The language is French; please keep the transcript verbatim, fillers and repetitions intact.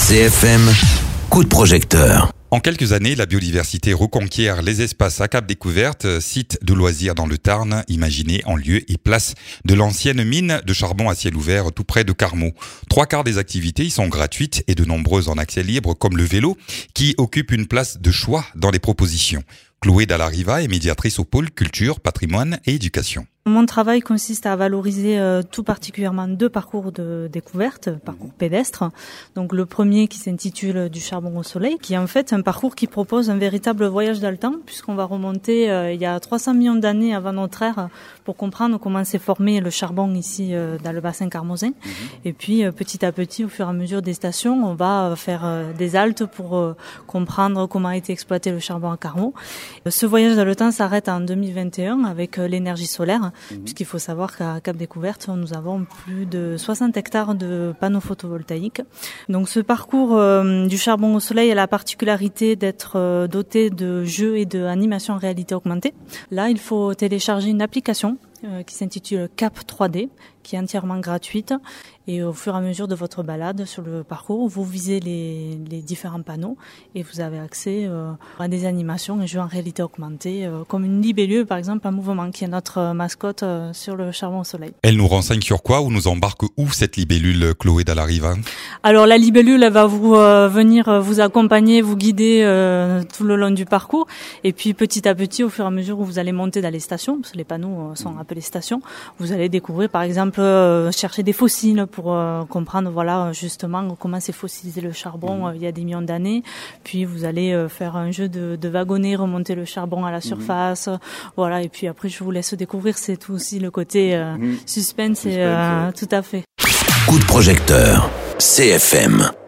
C F M, coup de projecteur. En quelques années, la biodiversité reconquiert les espaces à Cap Découverte, site de loisirs dans le Tarn, imaginé en lieu et place de l'ancienne mine de charbon à ciel ouvert tout près de Carmaux. Trois quarts des activités y sont gratuites et de nombreuses en accès libre, comme le vélo, qui occupe une place de choix dans les propositions. Chloé Dallariva est médiatrice au pôle culture, patrimoine et éducation. Mon travail consiste à valoriser euh, tout particulièrement deux parcours de découverte, parcours pédestres. Donc le premier qui s'intitule Du charbon au soleil, qui est en fait un parcours qui propose un véritable voyage dans le temps, puisqu'on va remonter euh, il y a trois cents millions d'années avant notre ère pour comprendre comment s'est formé le charbon ici euh, dans le bassin carmosin. Mmh. Et puis euh, petit à petit, au fur et à mesure des stations, on va euh, faire euh, des haltes pour euh, comprendre comment a été exploité le charbon à Carmaux. Ce voyage dans le temps s'arrête en deux mille vingt et un avec euh, l'énergie solaire. Mmh. Puisqu'il faut savoir qu'à Cap Découverte, nous avons plus de soixante hectares de panneaux photovoltaïques. Donc ce parcours euh, du charbon au soleil a la particularité d'être euh, doté de jeux et d'animations en réalité augmentée. Là, il faut télécharger une application euh, qui s'intitule Cap trois D, qui est entièrement gratuite. Et au fur et à mesure de votre balade sur le parcours, vous visez les, les différents panneaux et vous avez accès euh, à des animations et jeux en réalité augmentée, euh, comme une libellule par exemple en mouvement, qui est notre mascotte euh, sur le charbon au soleil. Elle nous renseigne sur quoi ou nous embarque où cette libellule, Chloé Dallariva? Alors la libellule, elle va vous euh, venir vous accompagner, vous guider euh, tout le long du parcours. Et puis petit à petit, au fur et à mesure où vous allez monter dans les stations, parce que les panneaux euh, sont appelés stations, vous allez découvrir par exemple euh, chercher des fossiles pour euh, comprendre voilà justement comment s'est fossilisé le charbon euh, il y a des millions d'années. Puis vous allez euh, faire un jeu de, de wagonnet, remonter le charbon à la surface, mmh. voilà. Et puis après je vous laisse découvrir, c'est tout aussi le côté euh, mmh. suspense, suspense et euh, ouais. Tout à fait. Coup de projecteur, C F M.